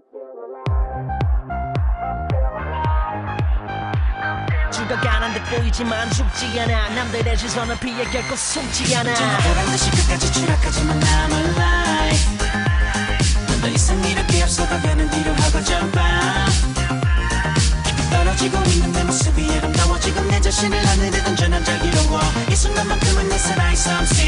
죽어가는 듯 보이지만 죽지 않아. 남들의 시선을 피해 결코 숨지 않아. 보란듯이 끝까지 추락하지만 I'm alive. 넌 더 이상 이렇게 앞서가가는 뒤로 하고 jump out. 떨어지고 있는 내 모습이 아름다워. 지금 내 자신을 하늘에 던져 난 자기로워. 이 순간만큼은 내 살아있어. I'm